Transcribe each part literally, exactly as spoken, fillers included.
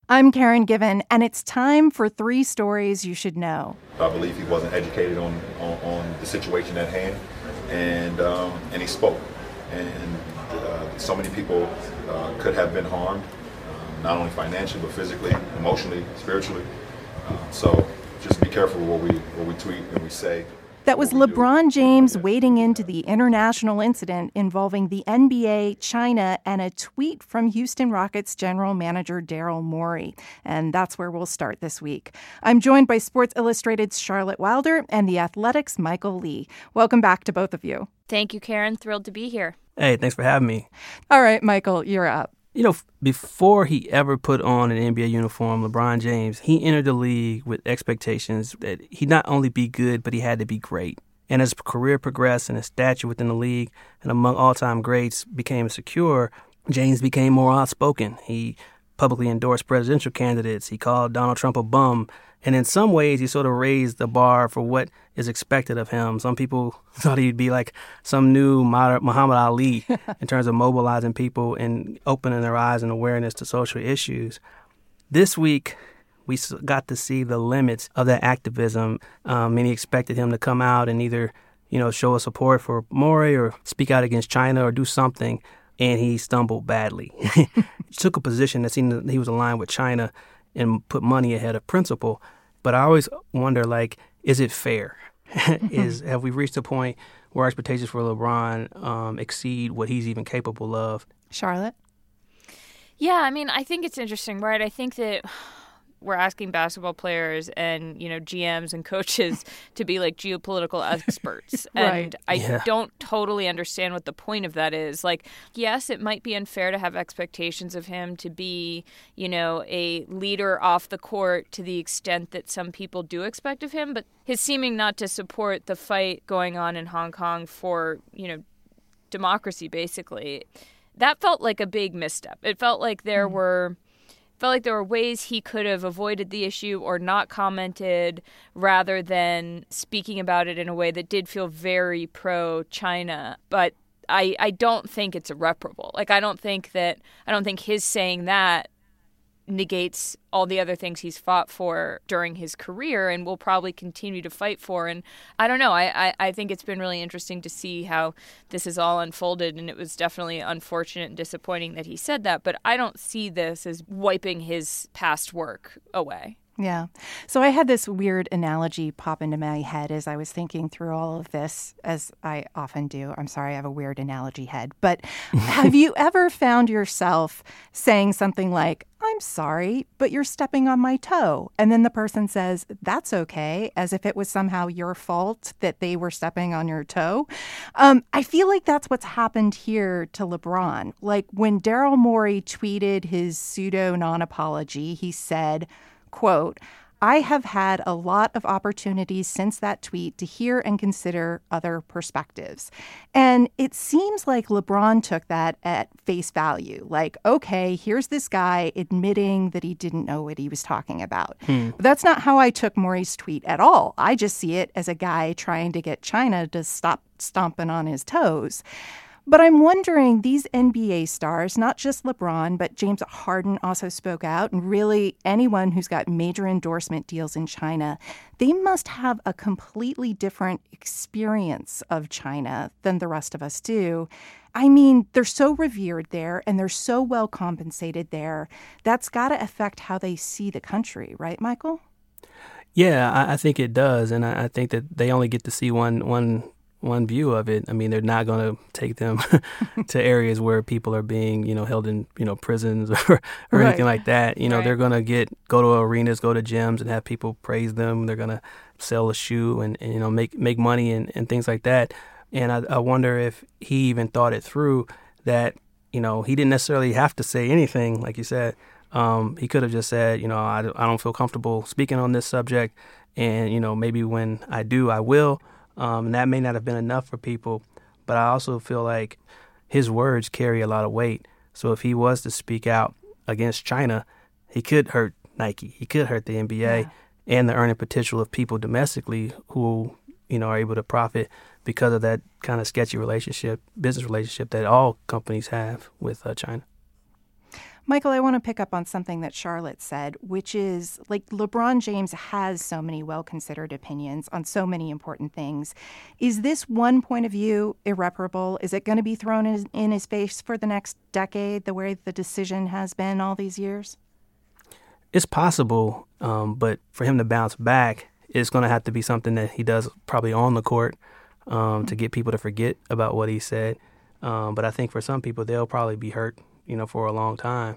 I'm Karen Given, and it's time for three stories you should know. I believe he wasn't educated on, on, on the situation at hand, and um, and he spoke. And uh, so many people uh, could have been harmed, um, not only financially, but physically, emotionally, spiritually. Uh, so just be careful what we what we tweet and we say. That was LeBron James wading into the international incident involving the N B A, China, and a tweet from Houston Rockets general manager Daryl Morey. And that's where we'll start this week. I'm joined by Sports Illustrated's Charlotte Wilder and The Athletic's Michael Lee. Welcome back to both of you. Thank you, Karen. Thrilled to be here. Hey, thanks for having me. All right, Michael, you're up. You know, before he ever put on an N B A uniform, LeBron James, he entered the league with expectations that he'd not only be good, but he had to be great. And as his career progressed and his stature within the league and among all-time greats became secure, James became more outspoken. He publicly endorsed presidential candidates. He called Donald Trump a bum. And in some ways, he sort of raised the bar for what is expected of him. Some people thought he'd be like some new Muhammad Ali in terms of mobilizing people and opening their eyes and awareness to social issues. This week, we got to see the limits of that activism. Um, many expected him to come out and either, you know, show a support for Morey or speak out against China or do something. And he stumbled badly. He took a position that seemed that he was aligned with China and put money ahead of principle. But I always wonder, like, is it fair? is have we reached a point where expectations for LeBron um, exceed what he's even capable of? Charlotte? Yeah, I mean, I think it's interesting, right? I think that we're asking basketball players and, you know, G Ms and coaches to be like geopolitical experts. Right. And I yeah. don't totally understand what the point of that is. Like, yes, it might be unfair to have expectations of him to be, you know, a leader off the court to the extent that some people do expect of him. But his seeming not to support the fight going on in Hong Kong for, you know, democracy, basically, that felt like a big misstep. It felt like there mm. were... felt like there were ways he could have avoided the issue or not commented rather than speaking about it in a way that did feel very pro-China. But I, I don't think it's irreparable. Like, I don't think that, I don't think his saying that negates all the other things he's fought for during his career and will probably continue to fight for. And I don't know, I, I, I think it's been really interesting to see how this has all unfolded, and it was definitely unfortunate and disappointing that he said that, but I don't see this as wiping his past work away. Yeah. So I had this weird analogy pop into my head as I was thinking through all of this, as I often do. I'm sorry, I have a weird analogy head. But have you ever found yourself saying something like, I'm sorry, but you're stepping on my toe? And then the person says, that's okay, as if it was somehow your fault that they were stepping on your toe. Um, I feel like that's what's happened here to LeBron. Like when Daryl Morey tweeted his pseudo non-apology, he said, quote, I have had a lot of opportunities since that tweet to hear and consider other perspectives. And it seems like LeBron took that at face value. Like, okay, here's this guy admitting that he didn't know what he was talking about. Hmm. But that's not how I took Morey's tweet at all. I just see it as a guy trying to get China to stop stomping on his toes. But I'm wondering, these N B A stars, not just LeBron, but James Harden also spoke out, and really anyone who's got major endorsement deals in China, they must have a completely different experience of China than the rest of us do. I mean, they're so revered there, and they're so well compensated there. That's got to affect how they see the country, right, Michael? Yeah, I, I think it does, and I, I think that they only get to see one one. one view of it. I mean, they're not going to take them to areas where people are being, you know, held in, you know, prisons or, or right. anything like that. You know, right. they're going to get, go to arenas, go to gyms and have people praise them. They're going to sell a shoe and, and, you know, make, make money and, and things like that. And I, I wonder if he even thought it through that, you know, he didn't necessarily have to say anything, like you said. Um, he could have just said, you know, I, I don't feel comfortable speaking on this subject. And, you know, maybe when I do, I will. Um, and that may not have been enough for people, but I also feel like his words carry a lot of weight. So if he was to speak out against China, he could hurt Nike. He could hurt the N B A yeah. and the earning potential of people domestically who, you know, are able to profit because of that kind of sketchy relationship, business relationship that all companies have with uh, China. Michael, I want to pick up on something that Charlotte said, which is like LeBron James has so many well-considered opinions on so many important things. Is this one point of view irreparable? Is it going to be thrown in, in his face for the next decade, the way the decision has been all these years? It's possible, um, but for him to bounce back, it's going to have to be something that he does probably on the court um, mm-hmm. to get people to forget about what he said. Um, but I think for some people, they'll probably be hurt, you know, for a long time.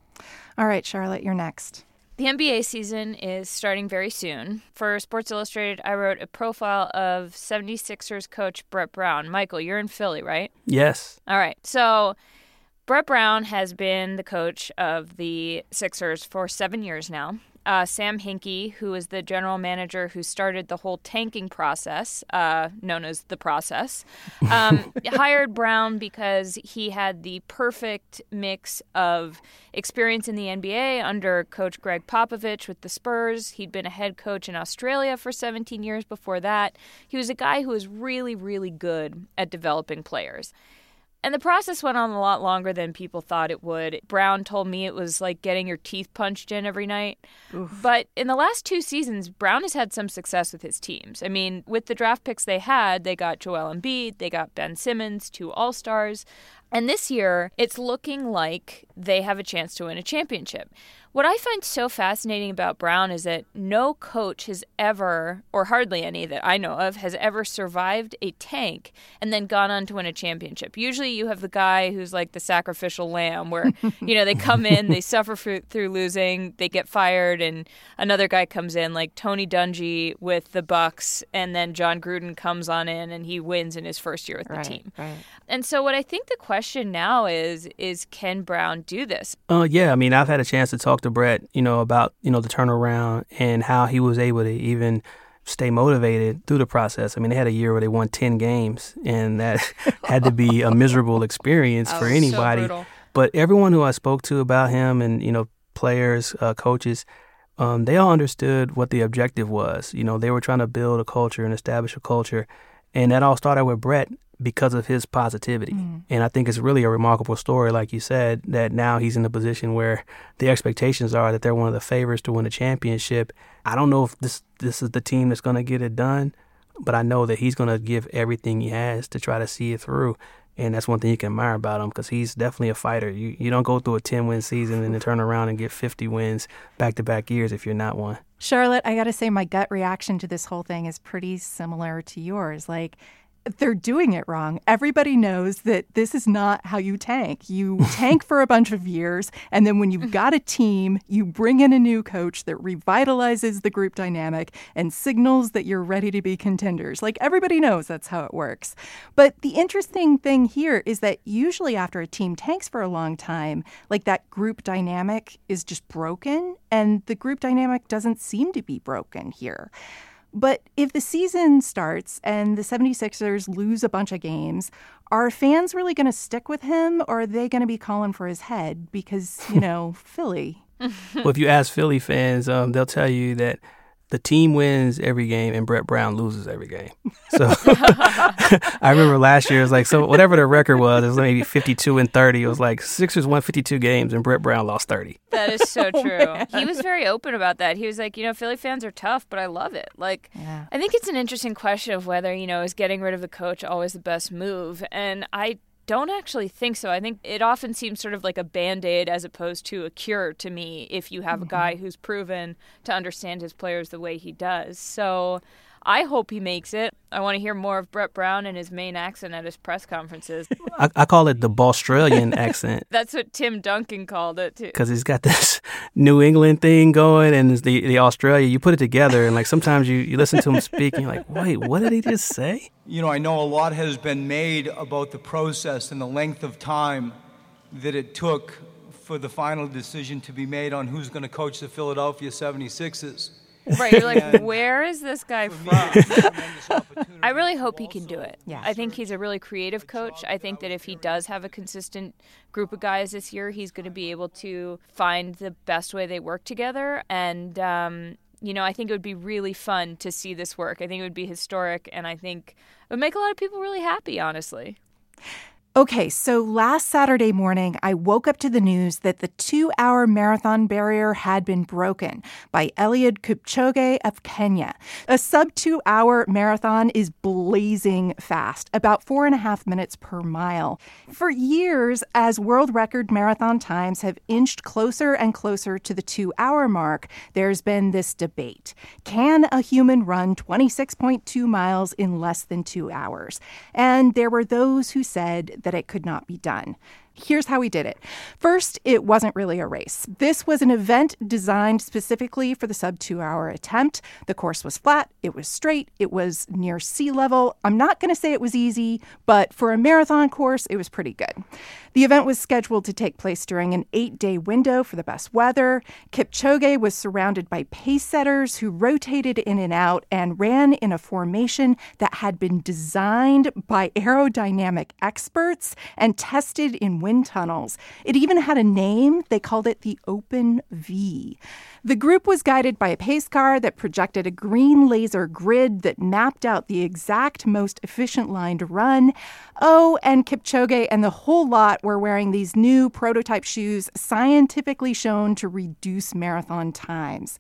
All right, Charlotte, you're next. The N B A season is starting very soon. For Sports Illustrated, I wrote a profile of seventy-sixers coach Brett Brown. Michael, you're in Philly, right? Yes. All right. So Brett Brown has been the coach of the Sixers for seven years now. Uh, Sam Hinkie, who is the general manager who started the whole tanking process, uh, known as The Process, um, hired Brown because he had the perfect mix of experience in the N B A under Coach Greg Popovich with the Spurs. He'd been a head coach in Australia for seventeen years before that. He was a guy who was really, really good at developing players. And the process went on a lot longer than people thought it would. Brown told me it was like getting your teeth punched in every night. Oof. But in the last two seasons, Brown has had some success with his teams. I mean, with the draft picks they had, they got Joel Embiid, they got Ben Simmons, two All-Stars. And this year, it's looking like they have a chance to win a championship. What I find so fascinating about Brown is that no coach has ever, or hardly any that I know of, has ever survived a tank and then gone on to win a championship. Usually you have the guy who's like the sacrificial lamb where, you know, they come in, they suffer through, through losing, they get fired, and another guy comes in like Tony Dungy with the Bucks, and then John Gruden comes on in and he wins in his first year with right, the team. Right. And so what I think the question now is, is can Brown do this? Uh, yeah, I mean, I've had a chance to talk to Brett, you know, about, you know, the turnaround and how he was able to even stay motivated through the process. I mean, they had a year where they won ten games, and that had to be a miserable experience oh, for anybody. So brutal. But everyone who I spoke to about him and, you know, players, uh, coaches, um, they all understood what the objective was. You know, they were trying to build a culture and establish a culture. And that all started with Brett because of his positivity. Mm. And I think it's really a remarkable story, like you said, that now he's in a position where the expectations are that they're one of the favorites to win a championship. I don't know if this this is the team that's going to get it done, but I know that he's going to give everything he has to try to see it through. And that's one thing you can admire about him, because he's definitely a fighter. You you don't go through a ten-win season and then turn around and get fifty wins back-to-back years if you're not one. Charlotte, I got to say my gut reaction to this whole thing is pretty similar to yours. Like, they're doing it wrong. Everybody knows that this is not how you tank. You tank for a bunch of years, and then when you've got a team, you bring in a new coach that revitalizes the group dynamic and signals that you're ready to be contenders. Like, everybody knows that's how it works. But the interesting thing here is that usually after a team tanks for a long time, like, that group dynamic is just broken, and the group dynamic doesn't seem to be broken here. But if the season starts and the seventy-sixers lose a bunch of games, are fans really going to stick with him, or are they going to be calling for his head? Because, you know, Philly. Well, if you ask Philly fans, um, they'll tell you that the team wins every game and Brett Brown loses every game. So I remember last year, it was like, so whatever the record was, it was maybe fifty-two and thirty. It was like Sixers won fifty-two games and Brett Brown lost thirty. That is so true. Oh, he was very open about that. He was like, you know, Philly fans are tough, but I love it. Like, yeah. I think it's an interesting question of whether, you know, is getting rid of the coach always the best move? And I don't actually think so. I think it often seems sort of like a Band-Aid as opposed to a cure to me if you have mm-hmm. a guy who's proven to understand his players the way he does. So I hope he makes it. I want to hear more of Brett Brown and his Maine accent at his press conferences. I, I call it the Baustralian accent. That's what Tim Duncan called it, too. Because he's got this New England thing going and the the Australia. You put it together, and like sometimes you, you listen to him speak, and you're like, wait, what did he just say? You know, I know a lot has been made about the process and the length of time that it took for the final decision to be made on who's going to coach the Philadelphia seventy-sixers. Right, you're like, where is this guy from? I really hope he can do it. Yeah. I think he's a really creative coach. I think that if he does have a consistent group of guys this year, he's going to be able to find the best way they work together. And, um, you know, I think it would be really fun to see this work. I think it would be historic, and I think it would make a lot of people really happy, honestly. Okay, so last Saturday morning, I woke up to the news that the two-hour marathon barrier had been broken by Eliud Kipchoge of Kenya. A sub-two-hour marathon is blazing fast, about four and a half minutes per mile. For years, as world record marathon times have inched closer and closer to the two-hour mark, there's been this debate. Can a human run twenty-six point two miles in less than two hours? And there were those who said that it could not be done. Here's how we did it. First, it wasn't really a race. This was an event designed specifically for the sub-two-hour attempt. The course was flat. It was straight. It was near sea level. I'm not going to say it was easy, but for a marathon course, it was pretty good. The event was scheduled to take place during an eight-day window for the best weather. Kipchoge was surrounded by pace setters who rotated in and out and ran in a formation that had been designed by aerodynamic experts and tested in wind tunnels. It even had a name. They called it the Open V. The group was guided by a pace car that projected a green laser grid that mapped out the exact most efficient line to run. Oh, and Kipchoge and the whole lot were wearing these new prototype shoes scientifically shown to reduce marathon times.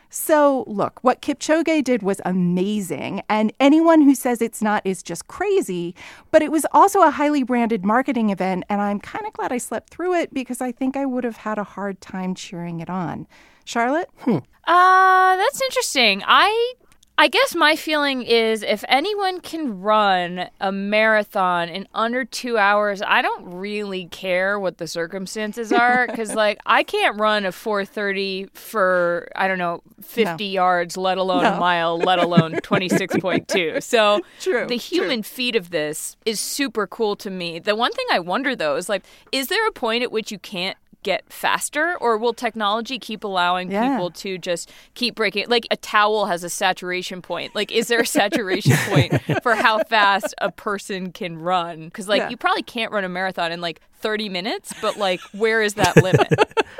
So, look, what Kipchoge did was amazing, and anyone who says it's not is just crazy, but it was also a highly branded marketing event, and I'm kind of glad I slept through it because I think I would have had a hard time cheering it on. Charlotte? Hmm. Uh, that's interesting. I I guess my feeling is if anyone can run a marathon in under two hours, I don't really care what the circumstances are because, like, I can't run a four thirty for, I don't know, fifty no. yards, let alone no. a mile, let alone twenty-six point two. So true, the human true. feat of this is super cool to me. The one thing I wonder, though, is, like, is there a point at which you can't get faster, or will technology keep allowing yeah. people to just keep breaking? Like a towel has a saturation point. Like, is there a saturation point for how fast a person can run? Because, like, yeah. you probably can't run a marathon in like thirty minutes, but, like, where is that limit?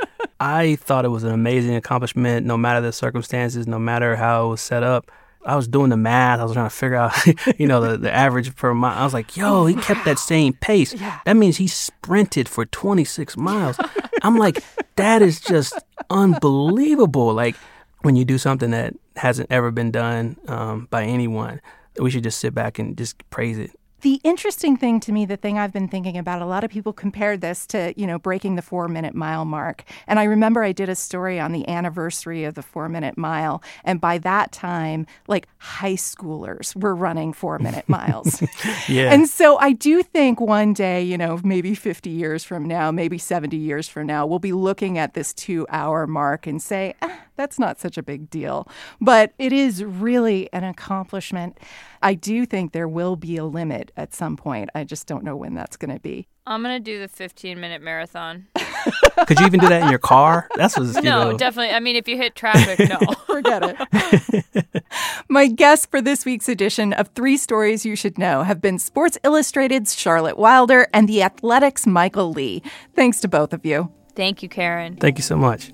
I thought it was an amazing accomplishment, no matter the circumstances, no matter how it was set up. I was doing the math. I was trying to figure out, you know, the, the average per mile. I was like, yo, he kept that same pace. Yeah. That means he sprinted for twenty-six miles. I'm like, that is just unbelievable. Like, when you do something that hasn't ever been done um, by anyone, we should just sit back and just praise it. The interesting thing to me, the thing I've been thinking about, a lot of people compared this to, you know, breaking the four-minute mile mark. And I remember I did a story on the anniversary of the four-minute mile. And by that time, like, high schoolers were running four-minute miles. Yeah. And so I do think one day, you know, maybe fifty years from now, maybe seventy years from now, we'll be looking at this two-hour mark and say, ah, that's not such a big deal. But it is really an accomplishment. I do think there will be a limit at some point. I just don't know when that's going to be. I'm going to do the fifteen-minute marathon. Could you even do that in your car? That's what's, you No, know. definitely. I mean, if you hit traffic, no. Forget it. My guests for this week's edition of Three Stories You Should Know have been Sports Illustrated's Charlotte Wilder and The Athletic's Michael Lee. Thanks to both of you. Thank you, Karen. Thank you so much.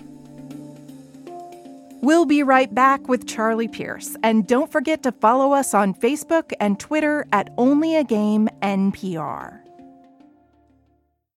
We'll be right back with Charlie Pierce. And don't forget to follow us on Facebook and Twitter at Only a Game N P R.